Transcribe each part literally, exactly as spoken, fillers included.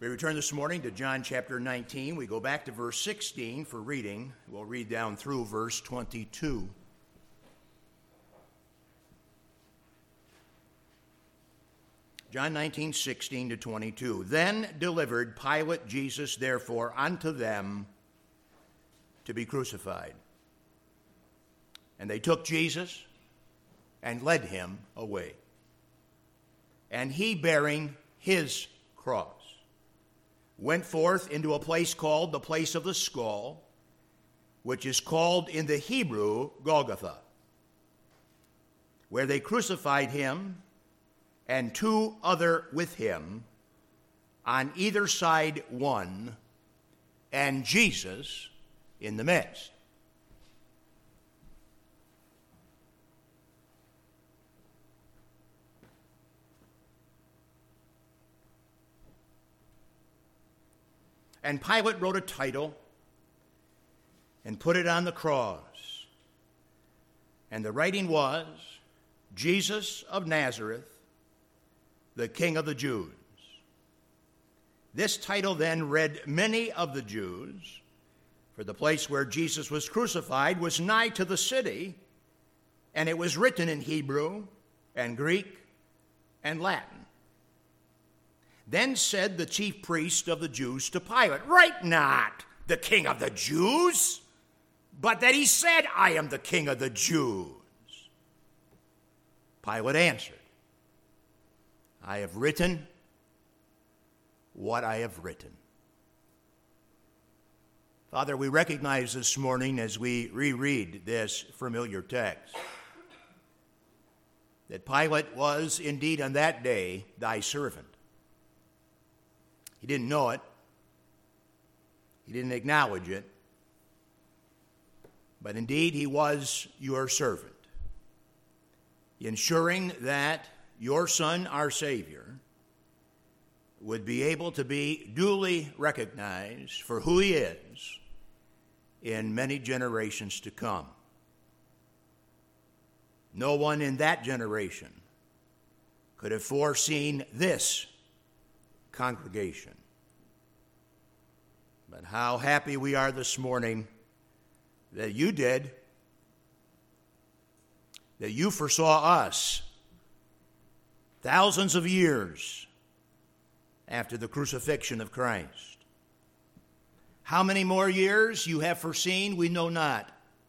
We return this morning to John chapter nineteen. We go back to verse sixteen for reading. We'll read down through verse twenty-two. John nineteen, sixteen to twenty-two. Then delivered Pilate Jesus, therefore, unto them to be crucified. And they took Jesus and led him away. And he, bearing his cross, went forth into a place called the place of the skull, which is called in the Hebrew Golgotha, where they crucified him and two other with him, on either side one, and Jesus in the midst. And Pilate wrote a title and put it on the cross. And the writing was, Jesus of Nazareth, the King of the Jews. This title then read many of the Jews, for the place where Jesus was crucified was nigh to the city, and it was written in Hebrew and Greek and Latin. Then said the chief priest of the Jews to Pilate, write not the King of the Jews, but that he said, I am the King of the Jews. Pilate answered, I have written what I have written. Father, we recognize this morning as we reread this familiar text that Pilate was indeed on that day thy servant. He didn't know it. He didn't acknowledge it. But indeed, he was your servant, ensuring that your Son, our Savior, would be able to be duly recognized for who he is in many generations to come. No one in that generation could have foreseen this congregation. But how happy we are this morning that you did, that you foresaw us thousands of years after the crucifixion of Christ. How many more years you have foreseen, we know not.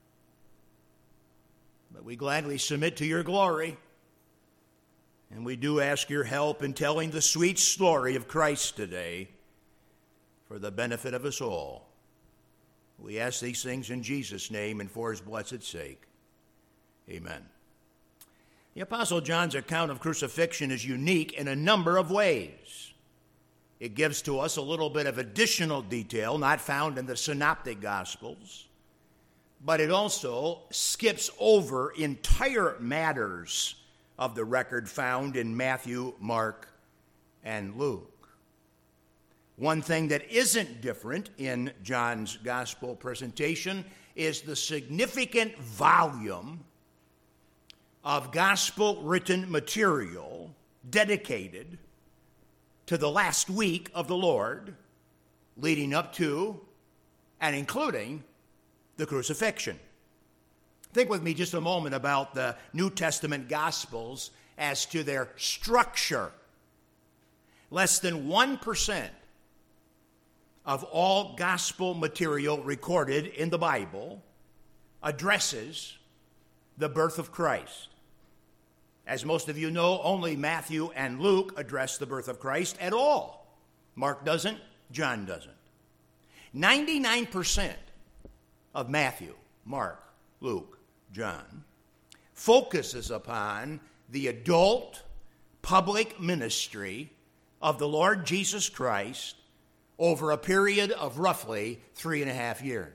But we gladly submit to your glory. And we do ask your help in telling the sweet story of Christ today for the benefit of us all. We ask these things in Jesus' name and for his blessed sake. Amen. The Apostle John's account of crucifixion is unique in a number of ways. It gives to us a little bit of additional detail not found in the Synoptic Gospels, but it also skips over entire matters of the record found in Matthew, Mark, and Luke. One thing that isn't different in John's gospel presentation is the significant volume of gospel-written material dedicated to the last week of the Lord, leading up to and including the crucifixion. Think with me just a moment about the New Testament Gospels as to their structure. Less than one percent of all gospel material recorded in the Bible addresses the birth of Christ. As most of you know, only Matthew and Luke address the birth of Christ at all. Mark doesn't, John doesn't. ninety-nine percent of Matthew, Mark, Luke, John focuses upon the adult public ministry of the Lord Jesus Christ over a period of roughly three and a half years.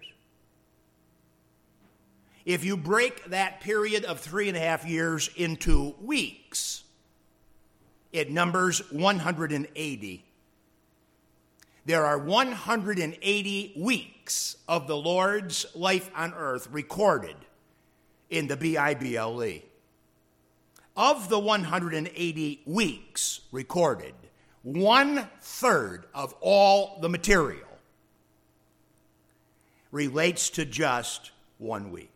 If you break that period of three and a half years into weeks, it numbers one hundred eighty. There are one hundred eighty weeks of the Lord's life on earth recorded in the B I B L E. Of the one hundred eighty weeks recorded, one-third of all the material relates to just one week.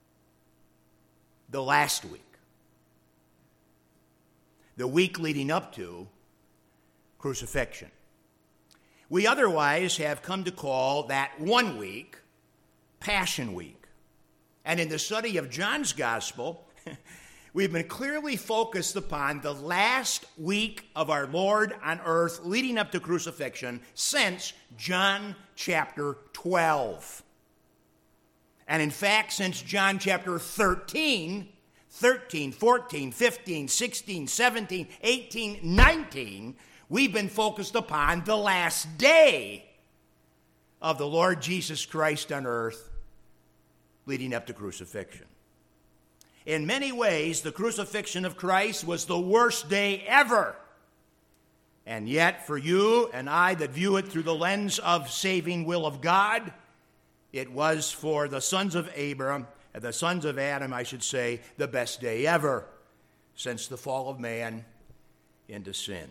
The last week. The week leading up to crucifixion. We otherwise have come to call that one week Passion Week. And in the study of John's Gospel, we've been clearly focused upon the last week of our Lord on earth leading up to crucifixion since John chapter twelve. And in fact, since John chapter thirteen, thirteen, fourteen, fifteen, sixteen, seventeen, eighteen, nineteen, we've been focused upon the last day of the Lord Jesus Christ on earth leading up to crucifixion. In many ways, the crucifixion of Christ was the worst day ever. And yet, for you and I that view it through the lens of saving will of God, it was for the sons of Abraham, the sons of Adam, I should say, the best day ever since the fall of man into sin.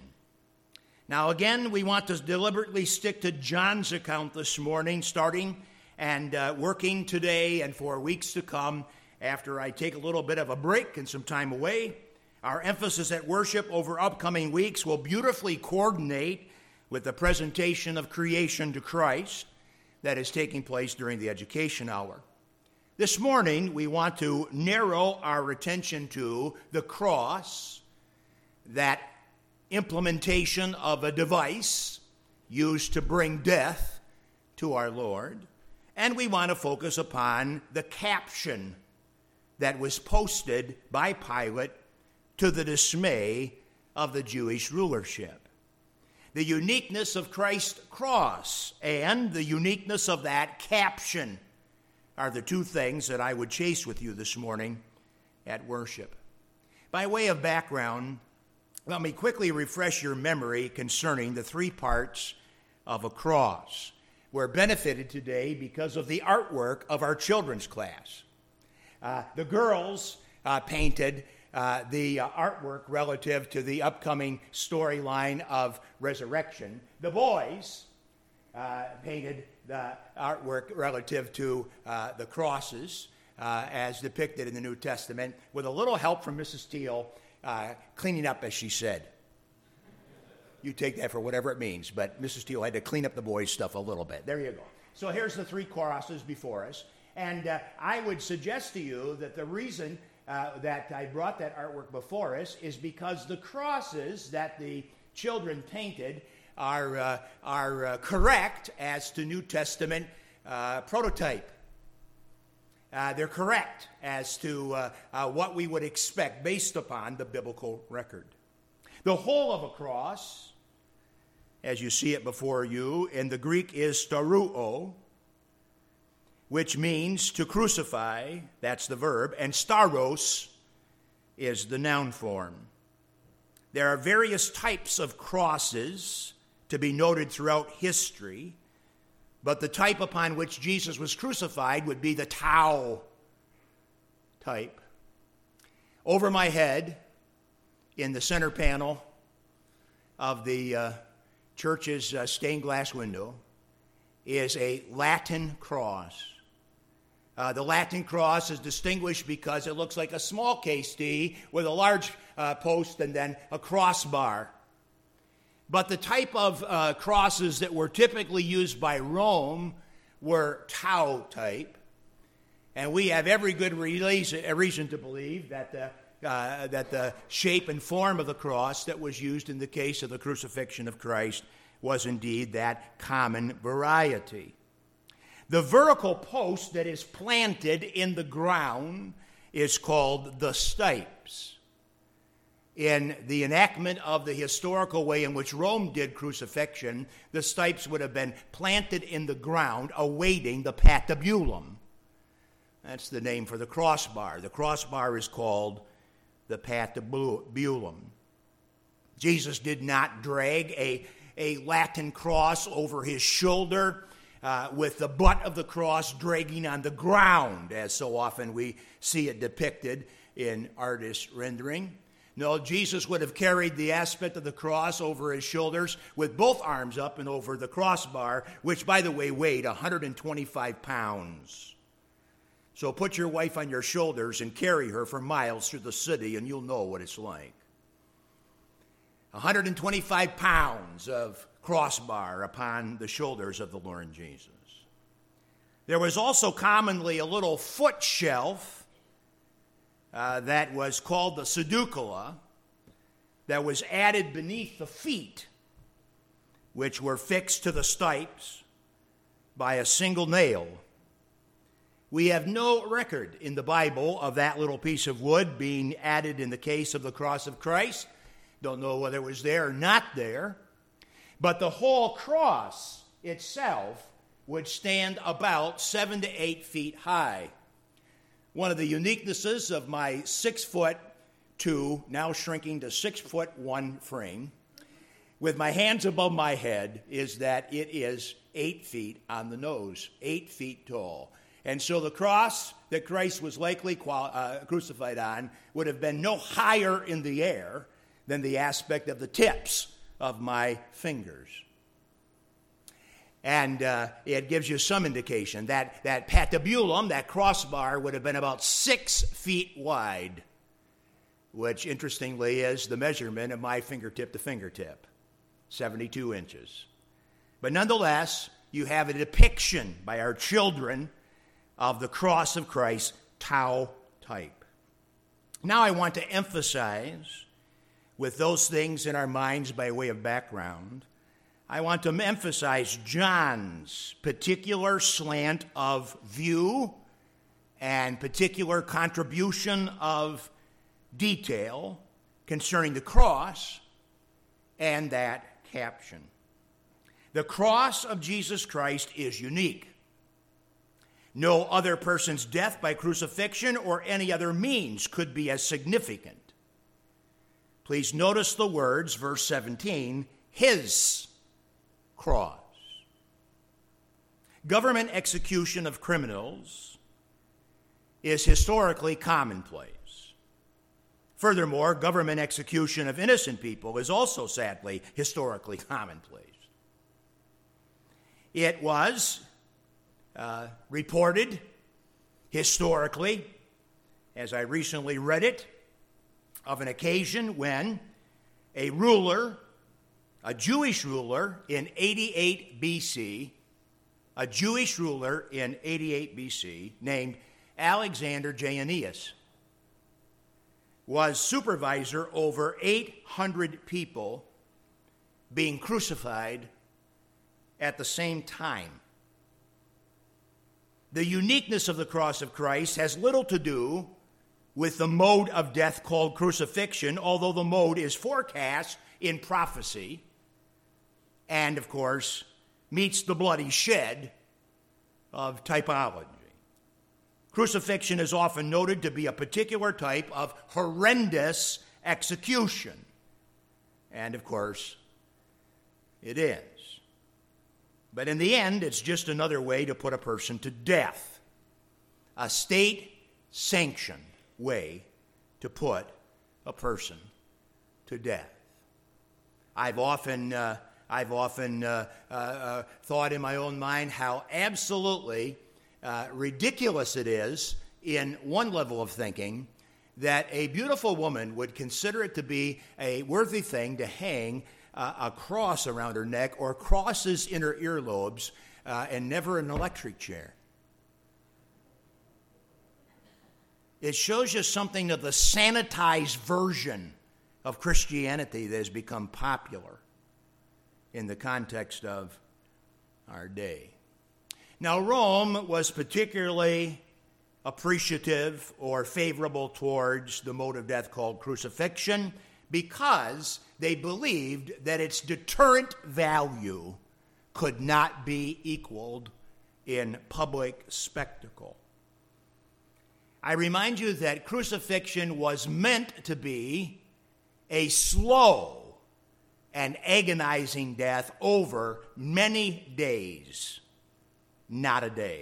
Now, again, we want to deliberately stick to John's account this morning, starting and uh, working today and for weeks to come after I take a little bit of a break and some time away. Our emphasis at worship over upcoming weeks will beautifully coordinate with the presentation of creation to Christ that is taking place during the education hour. This morning, we want to narrow our attention to the cross, that implementation of a device used to bring death to our Lord, and we want to focus upon the caption that was posted by Pilate to the dismay of the Jewish rulership. The uniqueness of Christ's cross and the uniqueness of that caption are the two things that I would chase with you this morning at worship. By way of background, let me quickly refresh your memory concerning the three parts of a cross. We're benefited today because of the artwork of our children's class. Uh, the girls uh, painted uh, the uh, artwork relative to the upcoming storyline of resurrection. The boys uh, painted the artwork relative to uh, the crosses uh, as depicted in the New Testament, with a little help from Missus Steele uh, cleaning up, as she said. You take that for whatever it means, but Missus Steele had to clean up the boys' stuff a little bit. There you go. So here's the three crosses before us. And uh, I would suggest to you that the reason uh, that I brought that artwork before us is because the crosses that the children painted are, uh, are uh, correct as to New Testament uh, prototype. Uh, they're correct as to uh, uh, what we would expect based upon the biblical record. The whole of a cross, as you see it before you, in the Greek is staruo, which means to crucify, that's the verb, and staros is the noun form. There are various types of crosses to be noted throughout history, but the type upon which Jesus was crucified would be the tau type. Over my head, in the center panel of the uh, church's uh, stained glass window, is a Latin cross. Uh, the Latin cross is distinguished because it looks like a small case T with a large uh, post and then a crossbar. But the type of uh, crosses that were typically used by Rome were tau type. And we have every good reason to believe that the, uh, that the shape and form of the cross that was used in the case of the crucifixion of Christ was indeed that common variety. The vertical post that is planted in the ground is called the stipes. In the enactment of the historical way in which Rome did crucifixion, the stipes would have been planted in the ground awaiting the patibulum. That's the name for the crossbar. The crossbar is called the patibulum. Jesus did not drag a, a Latin cross over his shoulder uh, with the butt of the cross dragging on the ground, as so often we see it depicted in artist rendering. No, Jesus would have carried the aspect of the cross over his shoulders with both arms up and over the crossbar, which, by the way, weighed one hundred twenty-five pounds. So put your wife on your shoulders and carry her for miles through the city, and you'll know what it's like. one hundred twenty-five pounds of crossbar upon the shoulders of the Lord Jesus. There was also commonly a little foot shelf Uh, that was called the sedukula, that was added beneath the feet, which were fixed to the stipes by a single nail. We have no record in the Bible of that little piece of wood being added in the case of the cross of Christ. Don't know whether it was there or not there. But the whole cross itself would stand about seven to eight feet high. One of the uniquenesses of my six foot two, now shrinking to six foot one frame, with my hands above my head, is that it is eight feet on the nose, eight feet tall. And so the cross that Christ was likely quali- uh, crucified on would have been no higher in the air than the aspect of the tips of my fingers. And uh, it gives you some indication that that patibulum, that crossbar, would have been about six feet wide, which, interestingly, is the measurement of my fingertip to fingertip, seventy-two inches. But nonetheless, you have a depiction by our children of the cross of Christ, tau type. Now I want to emphasize, with those things in our minds by way of background, I want to emphasize John's particular slant of view and particular contribution of detail concerning the cross and that caption. The cross of Jesus Christ is unique. No other person's death by crucifixion or any other means could be as significant. Please notice the words, verse seventeen, his cross. Government execution of criminals is historically commonplace. Furthermore, government execution of innocent people is also sadly historically commonplace. It was uh, reported historically, as I recently read it, of an occasion when a ruler, a Jewish ruler in eighty-eight B C, a Jewish ruler in eighty-eight B C named Alexander Jannaeus was supervisor over eight hundred people being crucified at the same time. The uniqueness of the cross of Christ has little to do with the mode of death called crucifixion, although the mode is forecast in prophecy and, of course, meets the bloody shed of typology. Crucifixion is often noted to be a particular type of horrendous execution. And, of course, it is. But in the end, it's just another way to put a person to death. A state-sanctioned way to put a person to death. I've often... Uh, I've often uh, uh, uh, thought in my own mind how absolutely uh, ridiculous it is in one level of thinking that a beautiful woman would consider it to be a worthy thing to hang uh, a cross around her neck or crosses in her earlobes uh, and never an electric chair. It shows you something of the sanitized version of Christianity that has become popular in the context of our day. Now, Rome was particularly appreciative or favorable towards the mode of death called crucifixion because they believed that its deterrent value could not be equaled in public spectacle. I remind you that crucifixion was meant to be a slow and agonizing death over many days, not a day.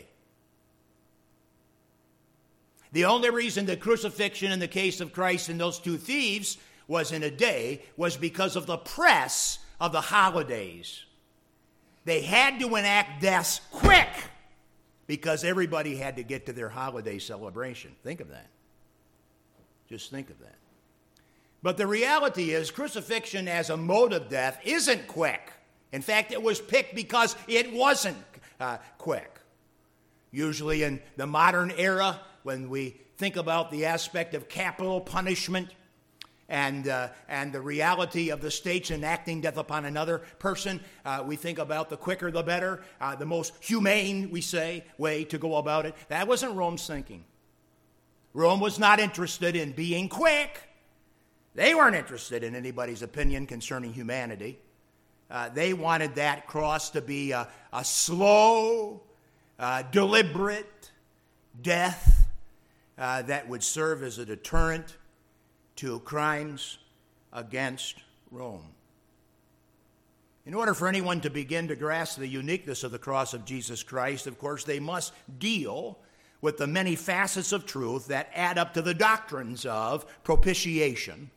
The only reason the crucifixion in the case of Christ and those two thieves was in a day was because of the press of the holidays. They had to enact deaths quick because everybody had to get to their holiday celebration. Think of that. Just think of that. But the reality is, crucifixion as a mode of death isn't quick. In fact, it was picked because it wasn't uh, quick. Usually in the modern era, when we think about the aspect of capital punishment and uh, and the reality of the states enacting death upon another person, uh, we think about the quicker the better, uh, the most humane, we say, way to go about it. That wasn't Rome's thinking. Rome was not interested in being quick. They weren't interested in anybody's opinion concerning humanity. Uh, they wanted that cross to be a, a slow, uh, deliberate death uh, that would serve as a deterrent to crimes against Rome. In order for anyone to begin to grasp the uniqueness of the cross of Jesus Christ, of course, they must deal with the many facets of truth that add up to the doctrines of propitiation,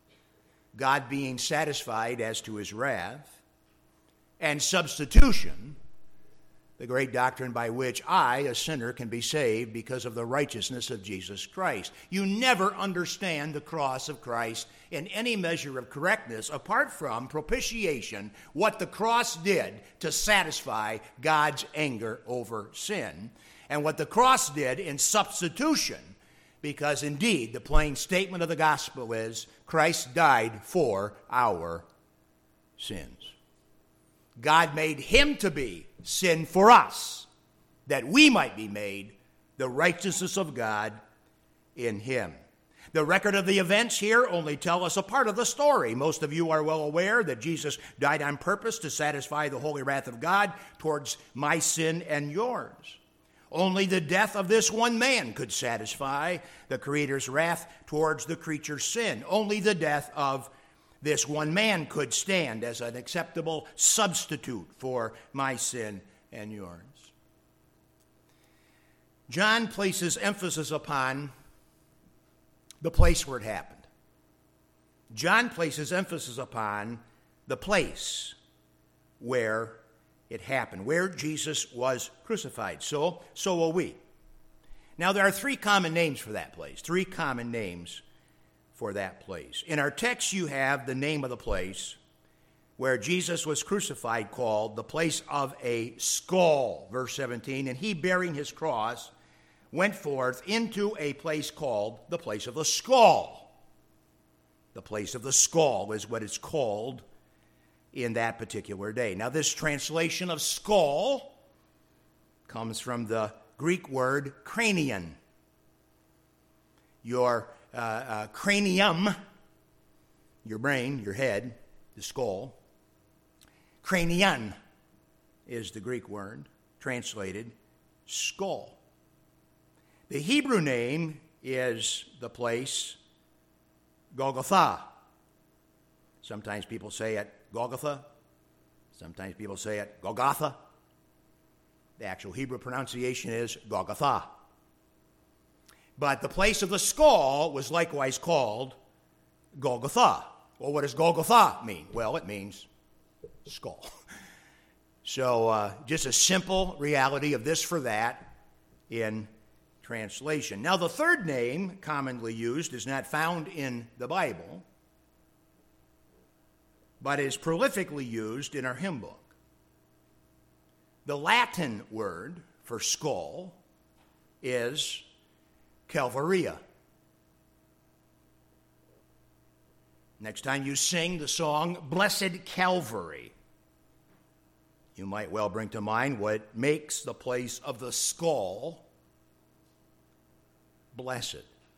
God being satisfied as to his wrath, and substitution, the great doctrine by which I, a sinner, can be saved because of the righteousness of Jesus Christ. You never understand the cross of Christ in any measure of correctness apart from propitiation, what the cross did to satisfy God's anger over sin, and what the cross did in substitution, because indeed the plain statement of the gospel is Christ died for our sins. God made him to be sin for us, that we might be made the righteousness of God in him. The record of the events here only tell us a part of the story. Most of you are well aware that Jesus died on purpose to satisfy the holy wrath of God towards my sin and yours. Only the death of this one man could satisfy the Creator's wrath towards the creature's sin. Only the death of this one man could stand as an acceptable substitute for my sin and yours. John places emphasis upon the place where it happened. John places emphasis upon the place where it happened, where Jesus was crucified. So, so will we. Now, there are three common names for that place, three common names for that place. In our text, you have the name of the place where Jesus was crucified called the place of a skull, verse seventeen, and he, bearing his cross, went forth into a place called the place of the skull. The place of the skull is what it's called in that particular day. Now, this translation of skull comes from the Greek word cranion. Your uh, uh, cranium, your brain, your head, the skull. Cranion is the Greek word, translated skull. The Hebrew name is the place Golgotha. Sometimes people say it Golgotha. Sometimes people say it Golgotha. The actual Hebrew pronunciation is Golgotha. But the place of the skull was likewise called Golgotha. Well, what does Golgotha mean? Well, it means skull. So uh, just a simple reality of this for that in translation. Now, the third name commonly used is not found in the Bible, but is prolifically used in our hymn book. The Latin word for skull is Calvaria. Next time you sing the song, Blessed Calvary, you might well bring to mind what makes the place of the skull blessed.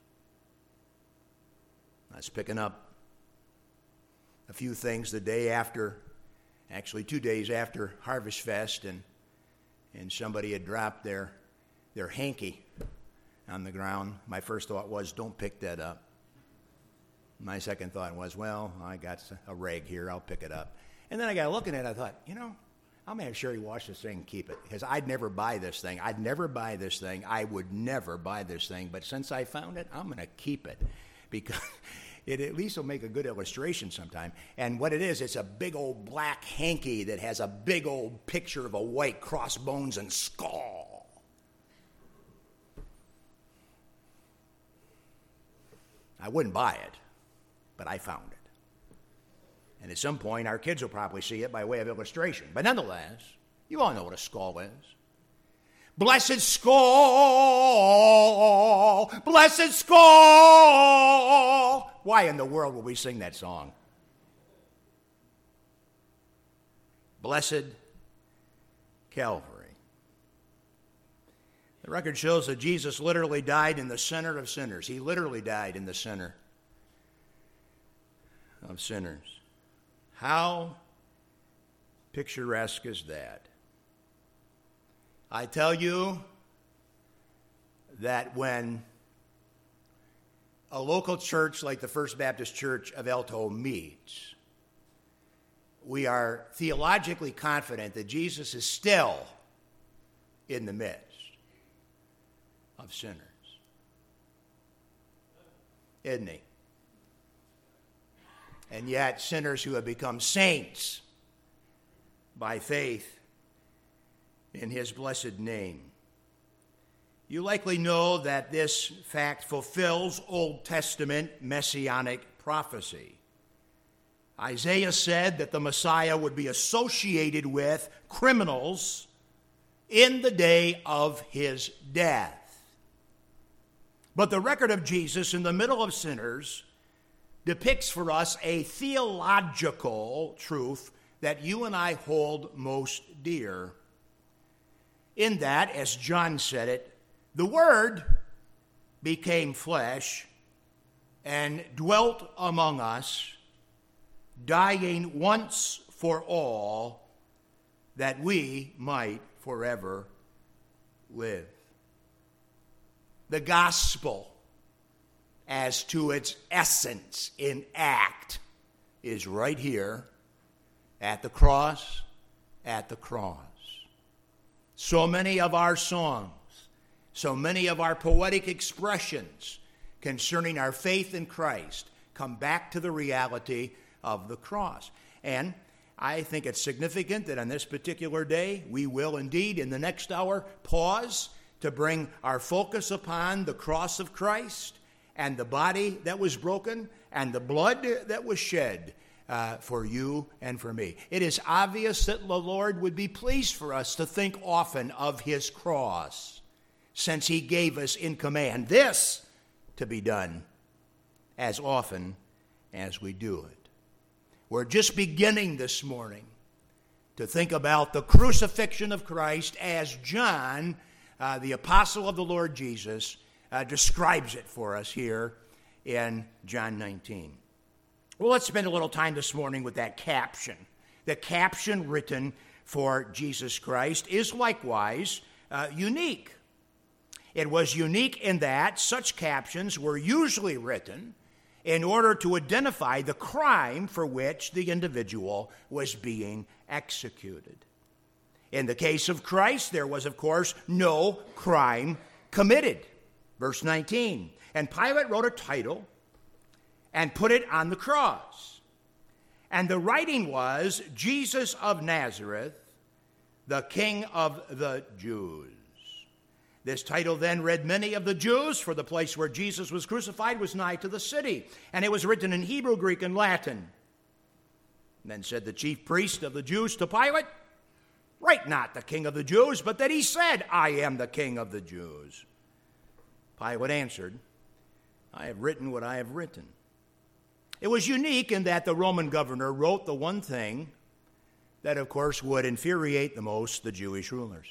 I was picking up a few things the day after, actually two days after Harvest Fest, and and somebody had dropped their their hanky on the ground. My first thought was, don't pick that up. My second thought was, well, I got a rag here, I'll pick it up. And then I got looking at it, I thought, you know, I'm going to have Sherry wash this thing and keep it, because I'd never buy this thing. I'd never buy this thing. I would never buy this thing. But since I found it, I'm going to keep it, because it at least will make a good illustration sometime. And what it is, it's a big old black hanky that has a big old picture of a white crossbones and skull. I wouldn't buy it, but I found it. And at some point, our kids will probably see it by way of illustration. But nonetheless, you all know what a skull is. Blessed skull, blessed skull. Why in the world will we sing that song? Blessed Calvary. The record shows that Jesus literally died in the center of sinners. He literally died in the center of sinners. How picturesque is that? I tell you that when a local church like the First Baptist Church of Alto meets, we are theologically confident that Jesus is still in the midst of sinners. Isn't he? And yet sinners who have become saints by faith in his blessed name. You likely know that this fact fulfills Old Testament messianic prophecy. Isaiah said that the Messiah would be associated with criminals in the day of his death. But the record of Jesus in the middle of sinners depicts for us a theological truth that you and I hold most dear. In that, as John said it, the Word became flesh and dwelt among us, dying once for all, that we might forever live. The gospel, as to its essence in act, is right here at the cross, at the cross. So many of our songs, so many of our poetic expressions concerning our faith in Christ come back to the reality of the cross. And I think it's significant that on this particular day, we will indeed, in the next hour, pause to bring our focus upon the cross of Christ and the body that was broken and the blood that was shed uh, for you and for me. It is obvious that the Lord would be pleased for us to think often of his cross, since he gave us in command this to be done as often as we do it. We're just beginning this morning to think about the crucifixion of Christ as John, uh, the apostle of the Lord Jesus, uh, describes it for us here in John nineteen. Well, let's spend a little time this morning with that caption. The caption written for Jesus Christ is likewise uh, unique. It was unique in that such captions were usually written in order to identify the crime for which the individual was being executed. In the case of Christ, there was, of course, no crime committed. Verse nineteen, and Pilate wrote a title and put it on the cross. And the writing was, Jesus of Nazareth, the King of the Jews. This title then read many of the Jews, for the place where Jesus was crucified was nigh to the city, and it was written in Hebrew, Greek, and Latin. Then said the chief priest of the Jews to Pilate, write not the King of the Jews, but that he said, I am the King of the Jews. Pilate answered, I have written what I have written. It was unique in that the Roman governor wrote the one thing that, of course, would infuriate the most the Jewish rulers.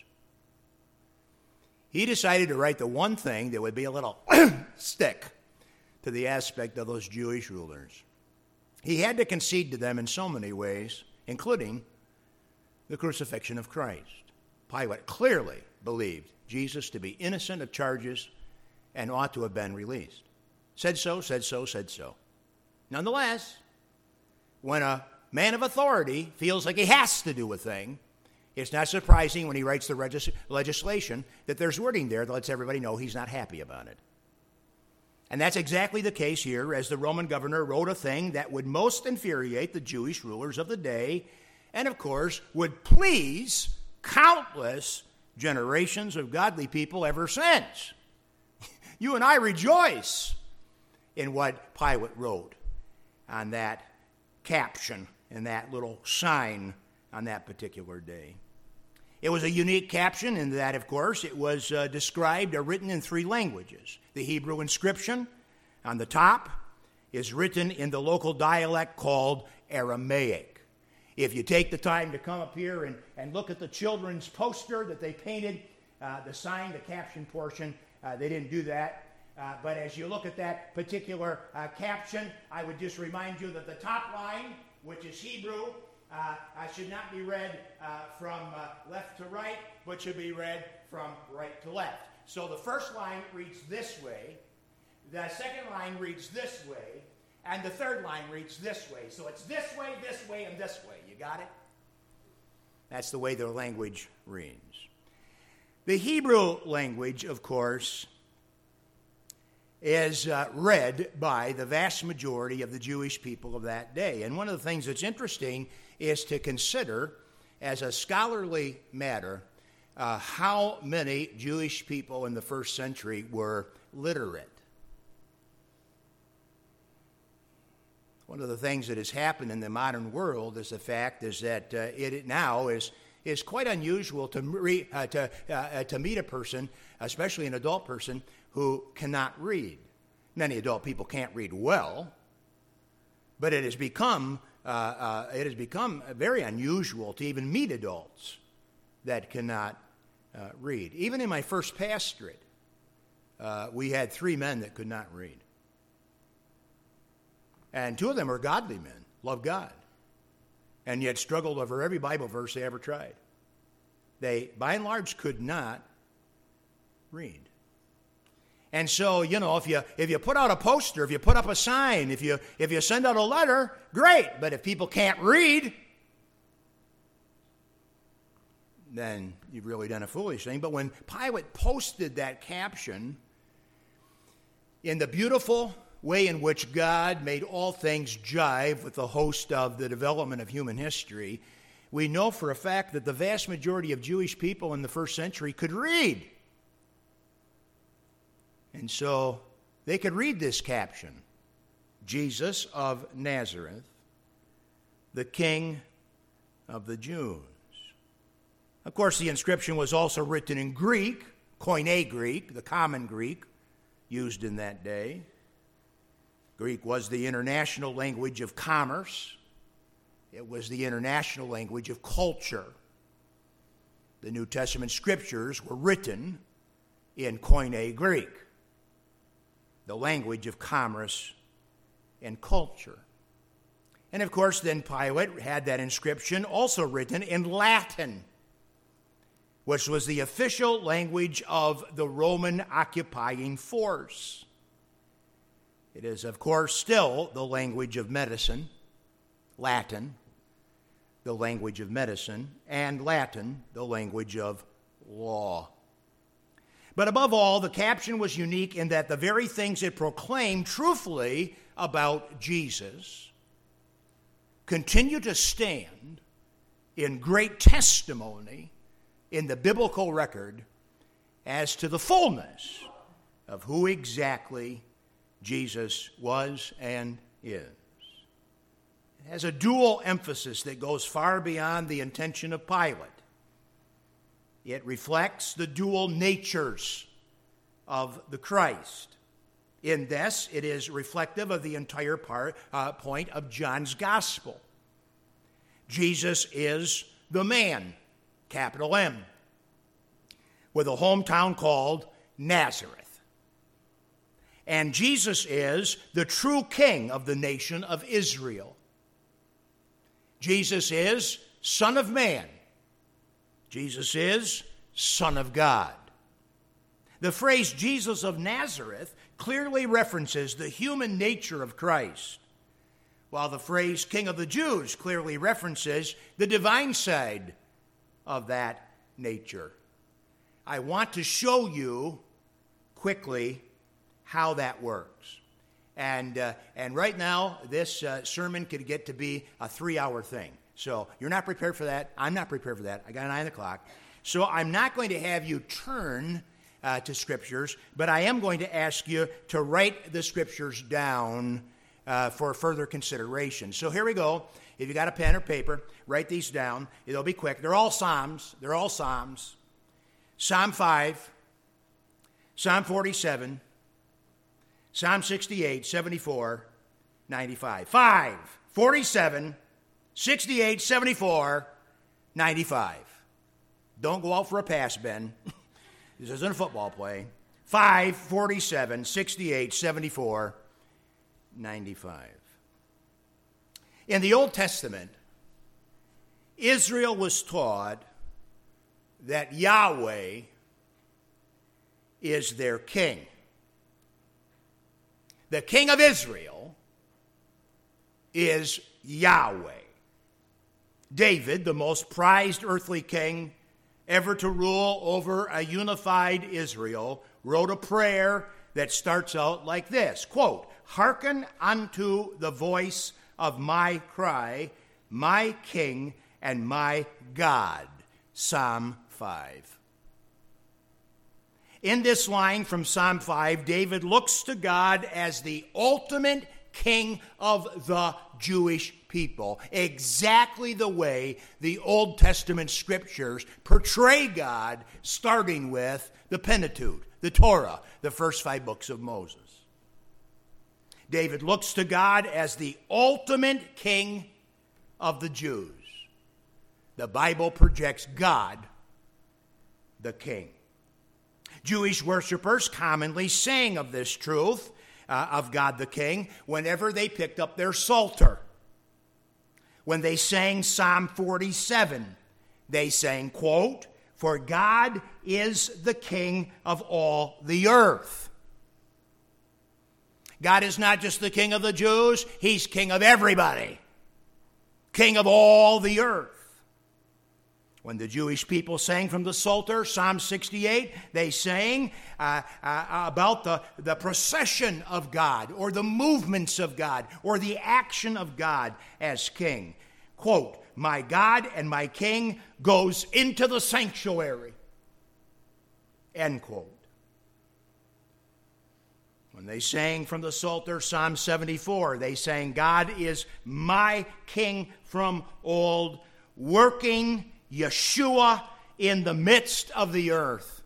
He decided to write the one thing that would be a little stick to the aspect of those Jewish rulers. He had to concede to them in so many ways, including the crucifixion of Christ. Pilate clearly believed Jesus to be innocent of charges and ought to have been released. Said so, said so, said so. Nonetheless, when a man of authority feels like he has to do a thing, it's not surprising when he writes the regis- legislation that there's wording there that lets everybody know he's not happy about it. And that's exactly the case here, as the Roman governor wrote a thing that would most infuriate the Jewish rulers of the day, and of course would please countless generations of godly people ever since. You and I rejoice in what Pilate wrote on that caption and that little sign on that particular day. It was a unique caption in that, of course, it was uh, described or written in three languages. The Hebrew inscription on the top is written in the local dialect called Aramaic. If you take the time to come up here and, and look at the children's poster that they painted, uh, the sign, the caption portion, uh, they didn't do that. Uh, but as you look at that particular uh, caption, I would just remind you that the top line, which is Hebrew, Uh, uh, should not be read uh, from uh, left to right, but should be read from right to left. So the first line reads this way, the second line reads this way, and the third line reads this way. So it's this way, this way, and this way. You got it? That's the way their language reads. The Hebrew language, of course, is uh, read by the vast majority of the Jewish people of that day. And one of the things that's interesting is to consider, as a scholarly matter, uh, how many Jewish people in the first century were literate. One of the things that has happened in the modern world is the fact is that uh, it now is is quite unusual to re, uh, to uh, to meet a person, especially an adult person, who cannot read. Many adult people can't read well, but it has become uh, uh, it has become very unusual to even meet adults that cannot uh, read. Even in my first pastorate, uh, we had three men that could not read, and two of them were godly men, loved God, and yet struggled over every Bible verse they ever tried. They, by and large, could not read. And so, you know, if you if you put out a poster, if you put up a sign, if you if you send out a letter, great. But if people can't read, then you've really done a foolish thing. But when Pilate posted that caption, in the beautiful way in which God made all things jive with the host of the development of human history, we know for a fact that the vast majority of Jewish people in the first century could read. And so they could read this caption, Jesus of Nazareth, the King of the Jews. Of course, the inscription was also written in Greek, Koine Greek, the common Greek used in that day. Greek was the international language of commerce. It was the international language of culture. The New Testament scriptures were written in Koine Greek, the language of commerce and culture. And of course, then Pilate had that inscription also written in Latin, which was the official language of the Roman occupying force. It is, of course, still the language of medicine, Latin, the language of medicine, and Latin, the language of law. But above all, the caption was unique in that the very things it proclaimed truthfully about Jesus continue to stand in great testimony in the biblical record as to the fullness of who exactly Jesus was and is. It has a dual emphasis that goes far beyond the intention of Pilate. It reflects the dual natures of the Christ. In this, it is reflective of the entire part, uh, point of John's gospel. Jesus is the man, capital M, with a hometown called Nazareth. And Jesus is the true king of the nation of Israel. Jesus is Son of Man. Jesus is Son of God. The phrase Jesus of Nazareth clearly references the human nature of Christ, while the phrase King of the Jews clearly references the divine side of that nature. I want to show you quickly how that works. And uh, and right now, this uh, sermon could get to be a three-hour thing. So you're not prepared for that. I'm not prepared for that. I got nine o'clock. So I'm not going to have you turn uh, to Scriptures, but I am going to ask you to write the Scriptures down uh, for further consideration. So here we go. If you got a pen or paper, write these down. It'll be quick. They're all Psalms. They're all Psalms. Psalm five, Psalm forty-seven, Psalm sixty-eight, seventy-four, ninety-five. five, forty-seven, sixty-eight, seventy-four, ninety-five. Don't go out for a pass, Ben. This isn't a football play. five, forty-seven, sixty-eight, seventy-four, ninety-five. In the Old Testament, Israel was taught that Yahweh is their king. The king of Israel is Yahweh. David, the most prized earthly king ever to rule over a unified Israel, wrote a prayer that starts out like this, quote, "Hearken unto the voice of my cry, my King and my God." Psalm five. In this line from Psalm five, David looks to God as the ultimate king of the Jewish people, exactly the way the Old Testament scriptures portray God, starting with the Pentateuch, the Torah, the first five books of Moses. David looks to God as the ultimate king of the Jews. The Bible projects God, the king. Jewish worshipers commonly sang of this truth uh, of God the King whenever they picked up their psalter. When they sang Psalm forty-seven, they sang, quote, "For God is the King of all the earth." God is not just the King of the Jews, He's King of everybody. King of all the earth. When the Jewish people sang from the Psalter, Psalm sixty-eight, they sang uh, uh, about the, the procession of God, or the movements of God, or the action of God as king. Quote, "My God and my King goes into the sanctuary." End quote. When they sang from the Psalter, Psalm seventy-four, they sang, "God is my King from old, working Yeshua in the midst of the earth."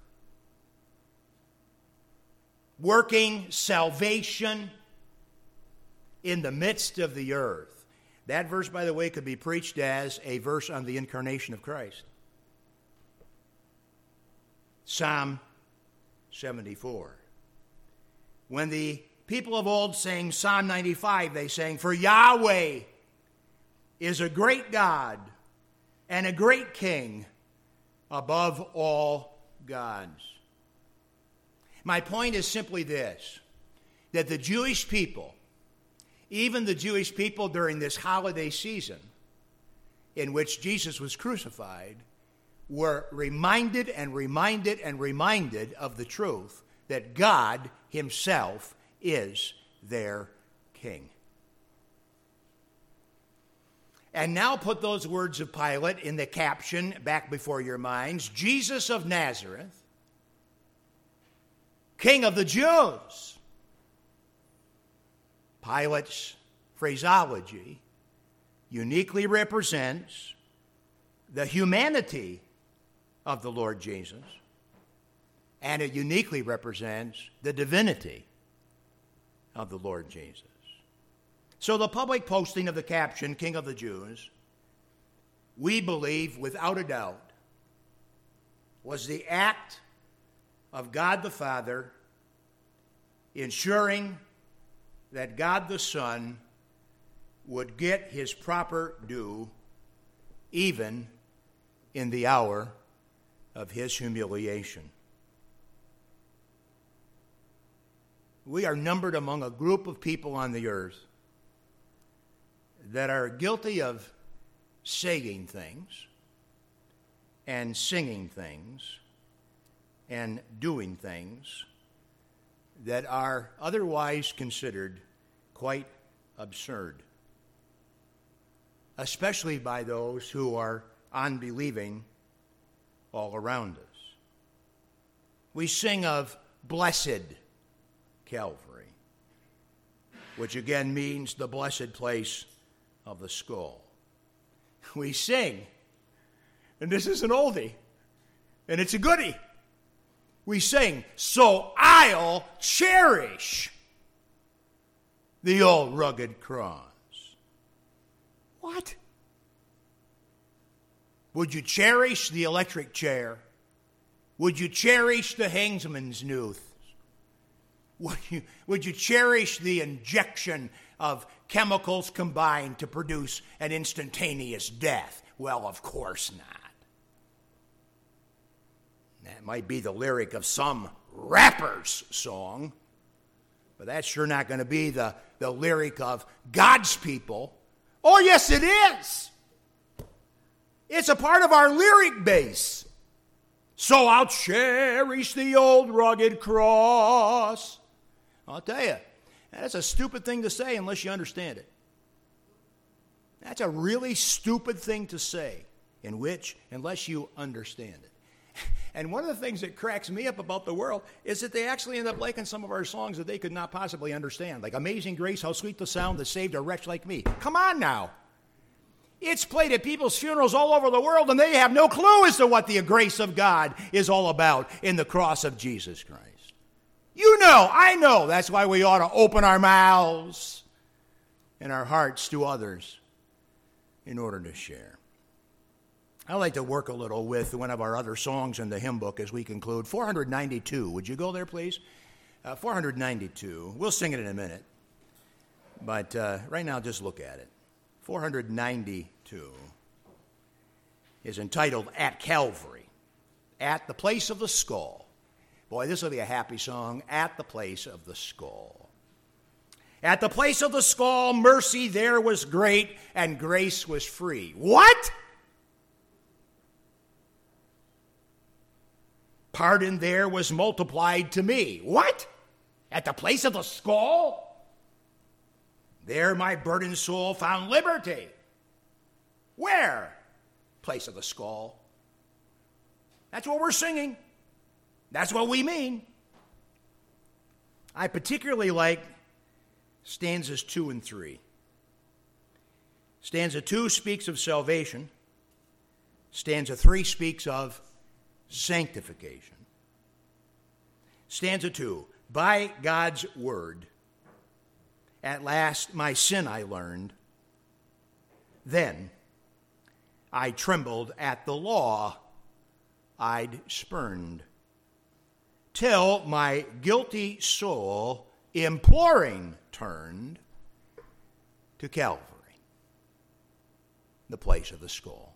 Working salvation in the midst of the earth. That verse, by the way, could be preached as a verse on the incarnation of Christ. Psalm seventy-four. When the people of old sang Psalm ninety-five, they sang, "For Yahweh is a great God and a great King above all gods." My point is simply this, that the Jewish people, even the Jewish people during this holiday season in which Jesus was crucified, were reminded and reminded and reminded of the truth that God Himself is their King. And now put those words of Pilate in the caption back before your minds. Jesus of Nazareth, King of the Jews. Pilate's phraseology uniquely represents the humanity of the Lord Jesus, and it uniquely represents the divinity of the Lord Jesus. So the public posting of the caption, King of the Jews, we believe without a doubt, was the act of God the Father ensuring that God the Son would get His proper due even in the hour of His humiliation. We are numbered among a group of people on the earth that are guilty of saying things and singing things and doing things that are otherwise considered quite absurd, especially by those who are unbelieving all around us. We sing of blessed Calvary, which again means the blessed place of the skull. We sing, and this is an oldie, and it's a goodie. We sing, so I'll cherish the old rugged cross. What? Would you cherish the electric chair? Would you cherish the Hangsman's noose? Would you, would you cherish the injection of chemicals combined to produce an instantaneous death? Well, of course not. That might be the lyric of some rapper's song, but that's sure not going to be the, the lyric of God's people. Oh, yes, it is. It's a part of our lyric base. So I'll cherish the old rugged cross. I'll tell you, that's a stupid thing to say unless you understand it. That's a really stupid thing to say, in which, unless you understand it. And one of the things that cracks me up about the world is that they actually end up liking some of our songs that they could not possibly understand. Like Amazing Grace, how sweet the sound that saved a wretch like me. Come on now. It's played at people's funerals all over the world, and they have no clue as to what the grace of God is all about in the cross of Jesus Christ. You know, I know. That's why we ought to open our mouths and our hearts to others in order to share. I'd like to work a little with one of our other songs in the hymn book as we conclude. four ninety-two. Would you go there, please? Uh, four ninety-two. We'll sing it in a minute. But uh, right now, just look at it. four ninety-two is entitled At Calvary, at the place of the skull. Boy, this will be a happy song, At the Place of the Skull. At the place of the skull, mercy there was great, and grace was free. What? Pardon there was multiplied to me. What? At the place of the skull? There my burdened soul found liberty. Where? Place of the skull. That's what we're singing. That's what we mean. I particularly like stanzas two and three. Stanza two speaks of salvation. Stanza three speaks of sanctification. Stanza two, by God's word, at last my sin I learned. Then I trembled at the law I'd spurned, till my guilty soul imploring turned to Calvary, the place of the skull.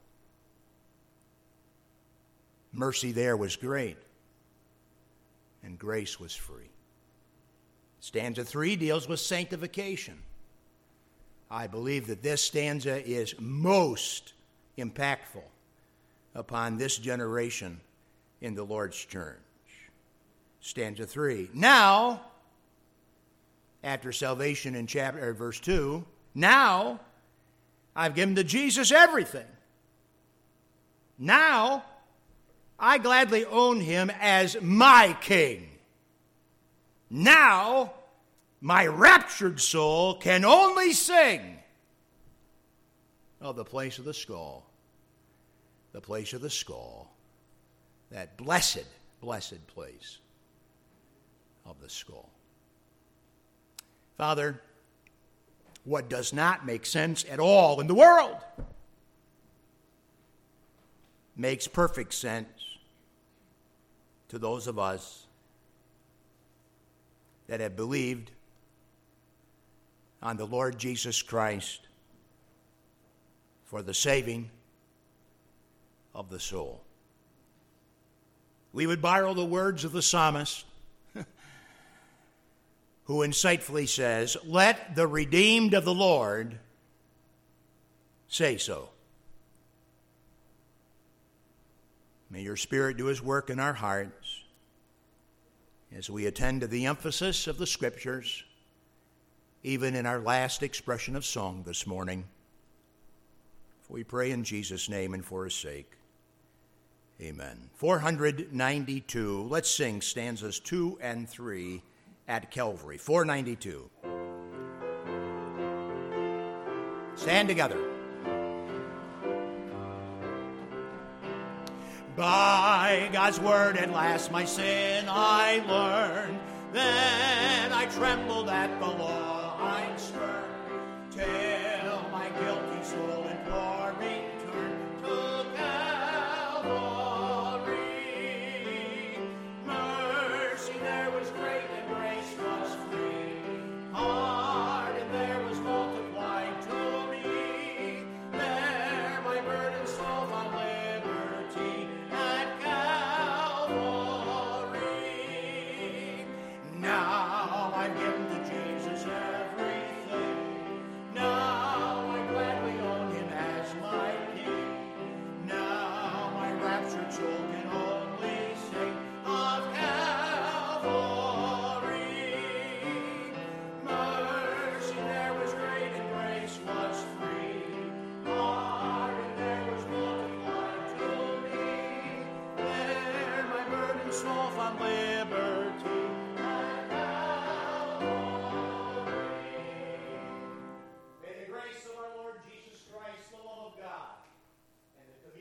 Mercy there was great, and grace was free. Stanza three deals with sanctification. I believe that this stanza is most impactful upon this generation in the Lord's church. Stanza three. Now, after salvation in chapter verse two, now I've given to Jesus everything. Now I gladly own him as my king. Now, my raptured soul can only sing of the place of the skull, the place of the skull, that blessed, blessed place of the skull. Father, what does not make sense at all in the world makes perfect sense to those of us that have believed on the Lord Jesus Christ for the saving of the soul. We would borrow the words of the psalmist who insightfully says, "Let the redeemed of the Lord say so." May your Spirit do his work in our hearts. as we attend to the emphasis of the Scriptures, even in our last expression of song this morning. For we pray in Jesus' name and for his sake. Amen. four ninety-two. Let's sing stanzas two and three at Calvary. four ninety-two. Stand together. By God's word at last my sin I learned, then I trembled at the law I spurned, till my guilty soul imploring turned to Calvary. Mercy there was great and grace was free, pardon there was multiplied to me, there my burden soul found liberty. Now I'm given to Jesus everything. Now I gladly own him as my King. Now my raptured soul can only sing of Calvary. Mercy there was great and grace was free. Pardon there was multiplied to me. There my burdened soul found liberty.